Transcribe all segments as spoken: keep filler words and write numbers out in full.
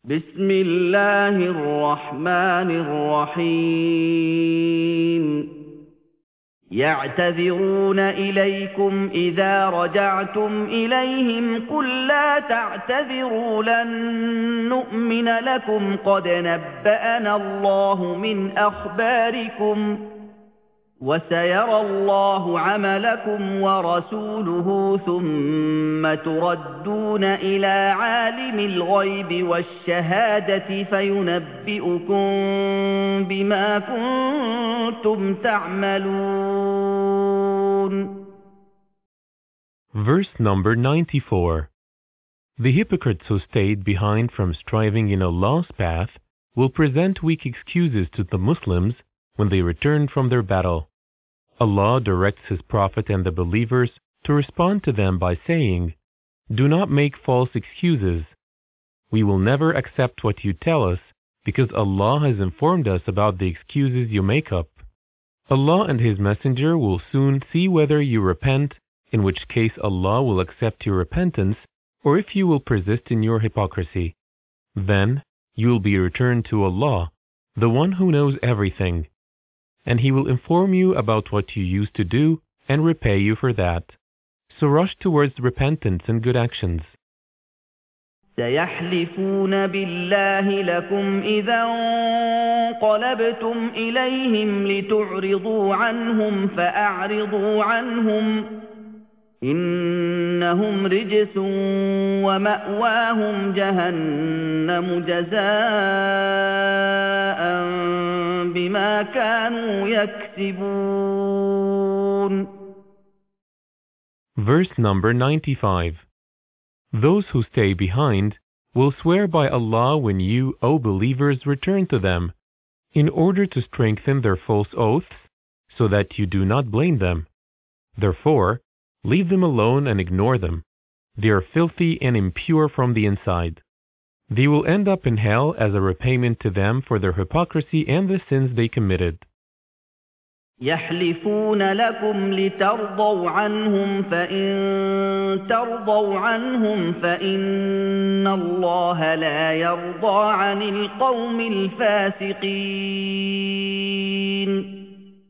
بسم الله الرحمن الرحيم يعتذرون إليكم إذا رجعتم إليهم قل لا تعتذروا لن نؤمن لكم قد نبأنا الله من أخباركم وسيرى الله عملكم ورسوله ثم تردون إلى عالم الغيب والشهادة فينبئكم بما كنتم تعملون. Verse number ninety-four. The hypocrites who stayed behind from striving in Allah's path will present weak excuses to the Muslims when they return from their battle. Allah directs His Prophet and the believers to respond to them by saying, "Do not make false excuses. We will never accept what you tell us because Allah has informed us about the excuses you make up. Allah and His Messenger will soon see whether you repent, in which case Allah will accept your repentance, or if you will persist in your hypocrisy. Then you will be returned to Allah, the one who knows everything, and He will inform you about what you used to do and repay you for that. So rush towards repentance and good actions." سيحلفون بالله لكم إذا انقلبتم إليهم لتعرضوا عنهم فأعرضوا عنهم إنهم رجس ومأواهم جهنم جزاء بما كانوا يكسبون. Verse number ninety-five. Those who stay behind will swear by Allah when you, O believers, return to them, in order to strengthen their false oaths, so that you do not blame them. Therefore, leave them alone and ignore them. They are filthy and impure from the inside. They will end up in hell as a repayment to them for their hypocrisy and the sins they committed. يحلفون لكم لترضوا عنهم فإن ترضوا عنهم فإن الله لا يرضى عن القوم الفاسقين.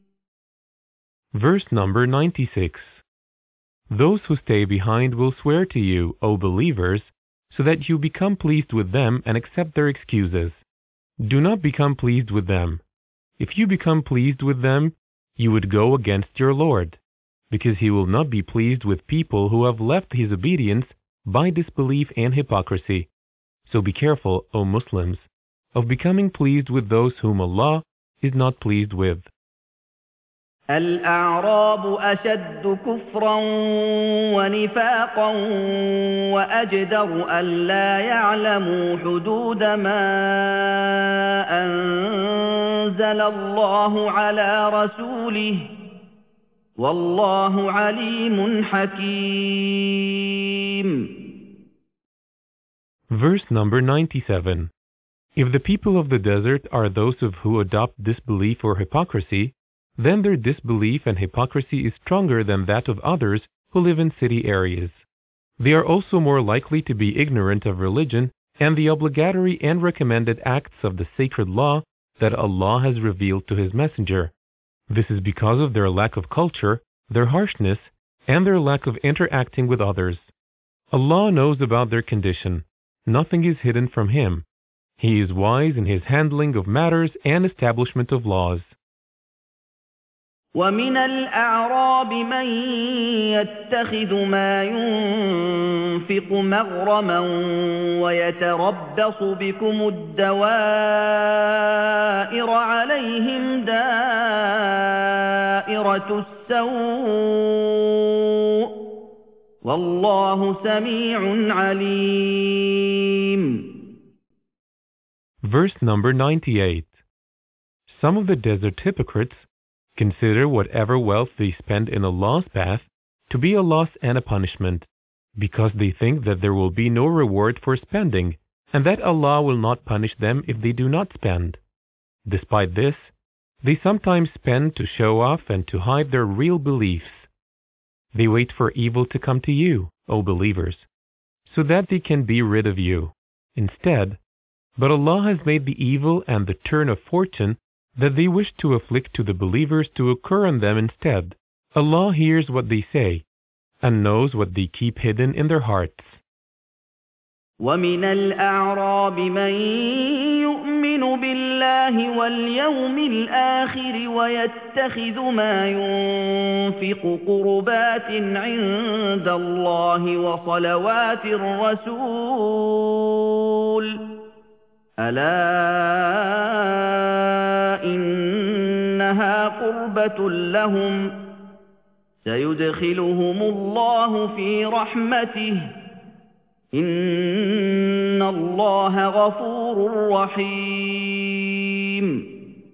Verse number ninety-six. Those who stay behind will swear to you, O believers, so that you become pleased with them and accept their excuses. Do not become pleased with them. If you become pleased with them, you would go against your Lord, because He will not be pleased with people who have left His obedience by disbelief and hypocrisy. So be careful, O Muslims, of becoming pleased with those whom Allah is not pleased with. الأعراب أشد كفرا ونفاقا وأجدر ألا يعلموا حدود ما أنزل الله على رسوله والله عليم حكيم. Verse number ninety-seven. If the people of the desert are those of who adopt disbelief or hypocrisy, then their disbelief and hypocrisy is stronger than that of others who live in city areas. They are also more likely to be ignorant of religion and the obligatory and recommended acts of the sacred law that Allah has revealed to His Messenger. This is because of their lack of culture, their harshness, and their lack of interacting with others. Allah knows about their condition. Nothing is hidden from Him. He is wise in His handling of matters and establishment of laws. ومن الأعراب من يتخذ ما ينفق مغرما ويتربص بكم الدوائر عليهم دائرة السوء والله سميع عليم. Verse number ninety-eight. Some of the desert hypocrites consider whatever wealth they spend in Allah's path to be a loss and a punishment, because they think that there will be no reward for spending, and that Allah will not punish them if they do not spend. Despite this, they sometimes spend to show off and to hide their real beliefs. They wait for evil to come to you, O believers, so that they can be rid of you. Instead, But Allah has made the evil and the turn of fortune that they wish to afflict to the believers to occur on them instead. Allah hears what they say and knows what they keep hidden in their hearts. وَمِنَ الْأَعْرَابِ مَن يُؤْمِنُ بِاللَّهِ وَالْيَوْمِ الْآخِرِ وَيَتَّخِذُ مَا يُنفِقُ قُرُبَاتٍ عِندَ اللَّهِ وَصَلَوَاتِ الرَّسُولِ أَلَا إِنَّهَا قُرْبَةٌ لَّهُمْ سَيُدْخِلُهُمُ اللَّهُ فِي رَحْمَتِهِ إِنَّ اللَّهَ غَفُورٌ رَّحِيمٌ.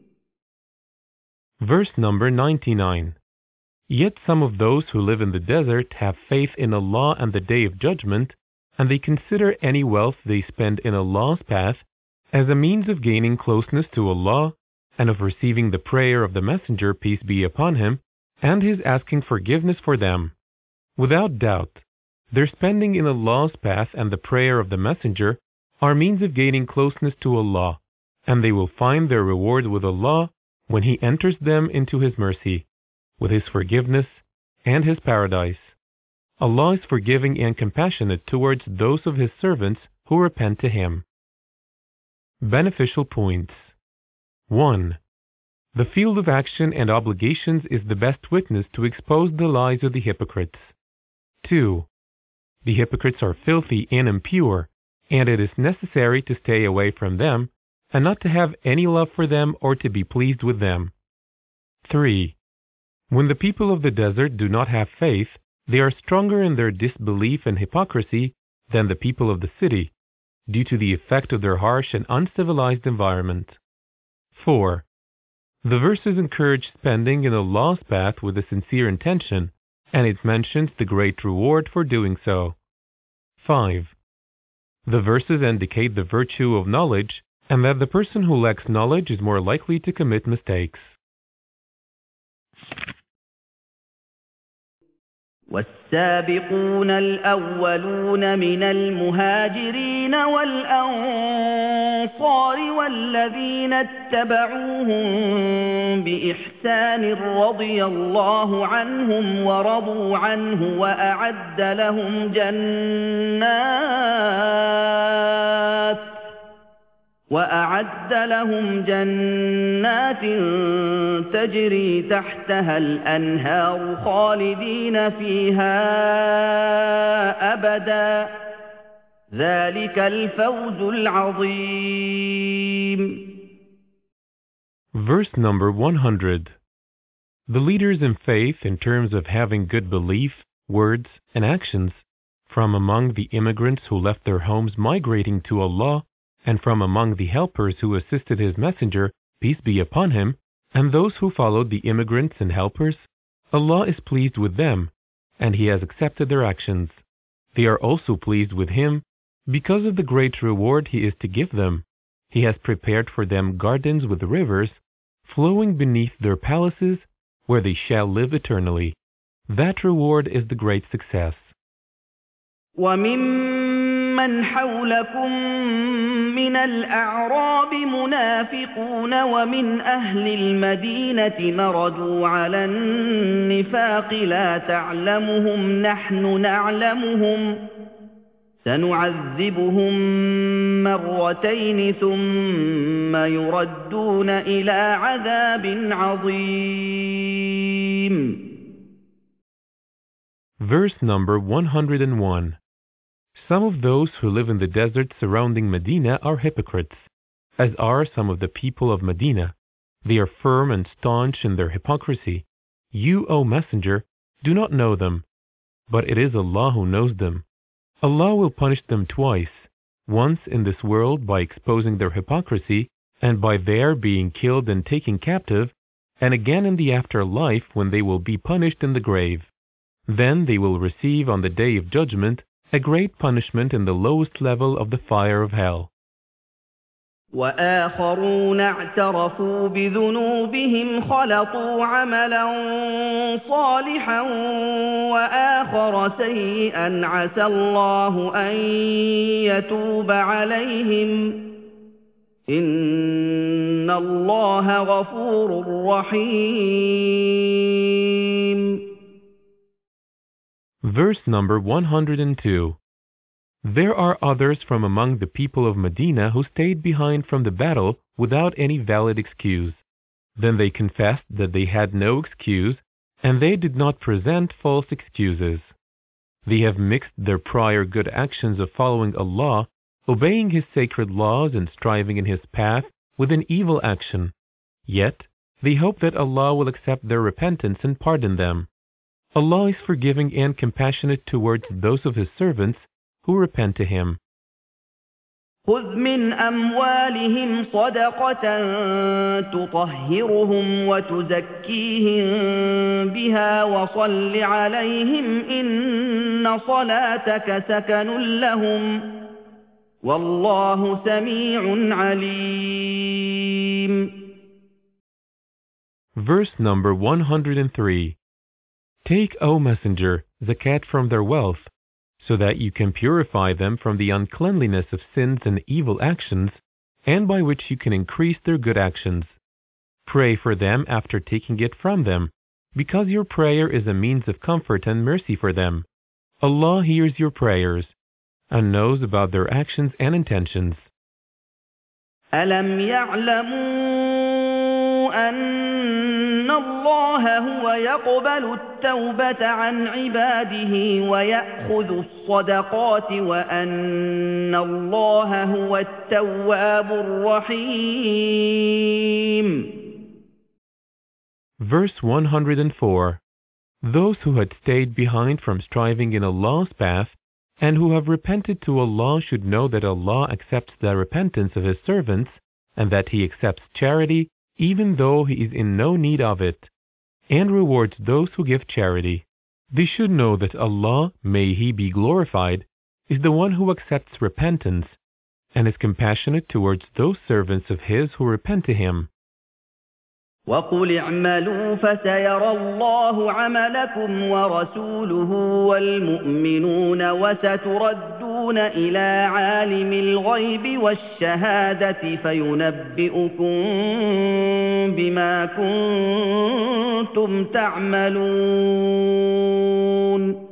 Verse number ninety-nine. Yet some of those who live in the desert have faith in Allah and the Day of Judgment, and they consider any wealth they spend in Allah's path as a means of gaining closeness to Allah and of receiving the prayer of the Messenger, peace be upon him, and his asking forgiveness for them. Without doubt, their spending in Allah's path and the prayer of the Messenger are means of gaining closeness to Allah, and they will find their reward with Allah when He enters them into His mercy, with His forgiveness and His paradise. Allah is forgiving and compassionate towards those of His servants who repent to Him. Beneficial points. one. The field of action and obligations is the best witness to expose the lies of the hypocrites. two. The hypocrites are filthy and impure, and it is necessary to stay away from them, and not to have any love for them or to be pleased with them. three. When the people of the desert do not have faith, they are stronger in their disbelief and hypocrisy than the people of the city, due to the effect of their harsh and uncivilized environment. four. The verses encourage spending in Allah's path with a sincere intention, and it mentions the great reward for doing so. five. The verses indicate the virtue of knowledge, and that the person who lacks knowledge is more likely to commit mistakes. والسابقون الأولون من المهاجرين والأنصار والذين اتبعوهم بإحسان رضي الله عنهم ورضوا عنه وأعد لهم جنات وأعد لهم جنات تجري تحتها الأنهار خالدين فيها أبدا ذلك الفوز العظيم. Verse number one hundred. The leaders in faith in terms of having good belief, words, and actions from among the immigrants who left their homes migrating to Allah, and from among the helpers who assisted His Messenger, peace be upon him, and those who followed the immigrants and helpers, Allah is pleased with them, and He has accepted their actions. They are also pleased with Him, because of the great reward He is to give them. He has prepared for them gardens with rivers, flowing beneath their palaces, where they shall live eternally. That reward is the great success. وَمِمَّنْ حَوْلَكُمْ مِنَ الْأَعْرَابِ مُنَافِقُونَ وَمِنْ أَهْلِ الْمَدِينَةِ مَرَدُوا عَلَى النِّفَاقِ لَا تَعْلَمُهُمْ نَحْنُ نَعْلَمُهُمْ سَنُعَذِّبُهُم مَّرَّتَيْنِ ثُمَّ يُرَدُّونَ إِلَى عَذَابٍ عَظِيمٍ. Verse number one hundred one. Some of those who live in the desert surrounding Medina are hypocrites, as are some of the people of Medina. They are firm and staunch in their hypocrisy. You, O Messenger, do not know them, but it is Allah who knows them. Allah will punish them twice, once in this world by exposing their hypocrisy, and by their being killed and taken captive, and again in the afterlife when they will be punished in the grave. Then they will receive on the Day of Judgment a great punishment in the lowest level of the fire of hell. وآخرون اعترفوا بذنوبهم خلطوا عملا صالحا وآخر سيئا عسى الله أن يتوب عليهم إِنَّ اللَّهَ غَفُورٌ رَّحِيمٌ. Verse number one hundred two. There are others from among the people of Medina who stayed behind from the battle without any valid excuse. Then they confessed that they had no excuse, and they did not present false excuses. They have mixed their prior good actions of following Allah, obeying His sacred laws and striving in His path, with an evil action. Yet, they hope that Allah will accept their repentance and pardon them. Allah is forgiving and compassionate towards those of His servants who repent to Him. خُذْ مِنْ أَمْوَالِهِمْ صَدَقَةً تُطَهِّرُهُمْ وَتُزَكِّيهِمْ بِهَا وَصَلِّ عَلَيْهِمْ إِنَّ صَلَاتَكَ سَكَنٌ لَهُمْ وَاللَّهُ سَمِيعٌ عَلِيمٌ. Verse number one hundred three. Take, O Messenger, zakat from their wealth, so that you can purify them from the uncleanliness of sins and evil actions, and by which you can increase their good actions. Pray for them after taking it from them, because your prayer is a means of comfort and mercy for them. Allah hears your prayers and knows about their actions and intentions. أَلَمْ يَعْلَمُوا أَنَّ اللَّهَ هُوَ يَقْبَلُ التَّوْبَةَ عَنْ عِبَادِهِ وَيَأْخُذُ الصَّدَقَاتِ وَأَنَّ اللَّهَ هُوَ التَّوَّابُ الرَّحِيمُ. Verse one hundred four. Those who had stayed behind from striving in Allah's path and who have repented to Allah should know that Allah accepts the repentance of His servants and that He accepts charity even though He is in no need of it, and rewards those who give charity. They should know that Allah, may He be glorified, is the one who accepts repentance and is compassionate towards those servants of His who repent to Him. وَقُلِ اعْمَلُوا فَسَيَرَى اللَّهُ عَمَلَكُمْ وَرَسُولُهُ وَالْمُؤْمِنُونَ وَسَتُرَدُّونَ إِلَى عَالِمِ الْغَيْبِ وَالشَّهَادَةِ فَيُنَبِّئُكُم بِمَا كُنتُمْ تَعْمَلُونَ.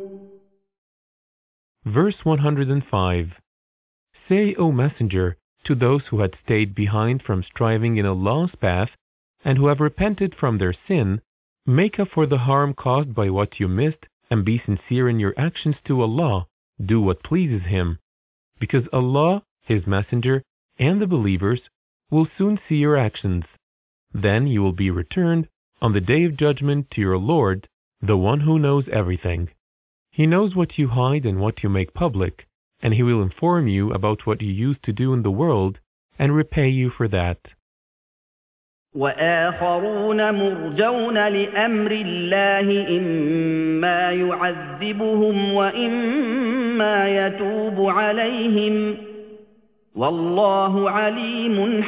Verse one hundred five. Say, O Messenger, to those who had stayed behind from striving in Allah's path, and who have repented from their sin, make up for the harm caused by what you missed, and be sincere in your actions to Allah. Do what pleases Him, because Allah, His Messenger, and the believers will soon see your actions. Then you will be returned on the Day of Judgment to your Lord, the one who knows everything. He knows what you hide and what you make public, and He will inform you about what you used to do in the world and repay you for that. وَآخَرُونَ مُرْجَوْنَ لِأَمْرِ اللَّهِ إِمَّا يُعَذِّبُهُمْ وَإِمَّا يَتُوبُ عَلَيْهِمْ وَاللَّهُ عَلِيمٌ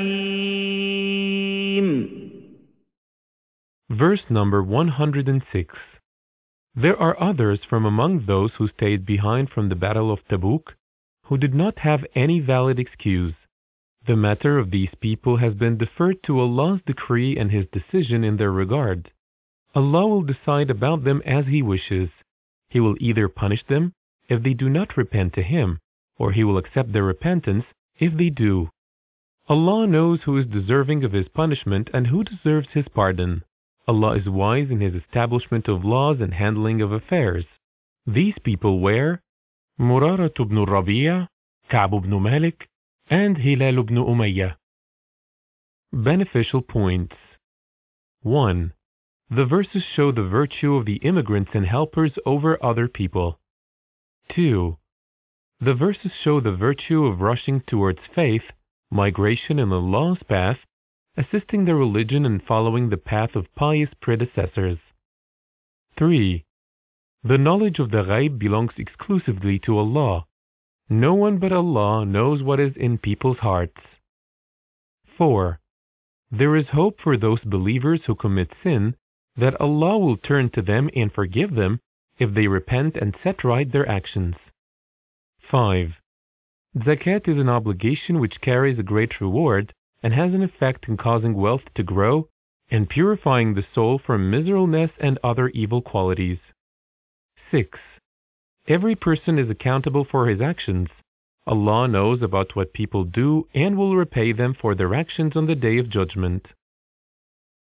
حَكِيمٌ. Verse number one hundred six. There are others from among those who stayed behind from the Battle of Tabuk who did not have any valid excuse. The matter of these people has been deferred to Allah's decree and His decision in their regard. Allah will decide about them as He wishes. He will either punish them if they do not repent to Him, or He will accept their repentance if they do. Allah knows who is deserving of His punishment and who deserves His pardon. Allah is wise in His establishment of laws and handling of affairs. These people were Murara ibn Rabi'a, Ka'b ibn Malik, and Hilal ibn Umayyah. Beneficial points. one. The verses show the virtue of the immigrants and helpers over other people. two. The verses show the virtue of rushing towards faith, migration in Allah's path, assisting the religion and following the path of pious predecessors. three. The knowledge of the ghaib belongs exclusively to Allah. No one but Allah knows what is in people's hearts. four. There is hope for those believers who commit sin that Allah will turn to them and forgive them if they repent and set right their actions. five. Zakat is an obligation which carries a great reward and has an effect in causing wealth to grow and purifying the soul from miserableness and other evil qualities. six. Every person is accountable for his actions. Allah knows about what people do and will repay them for their actions on the Day of Judgment.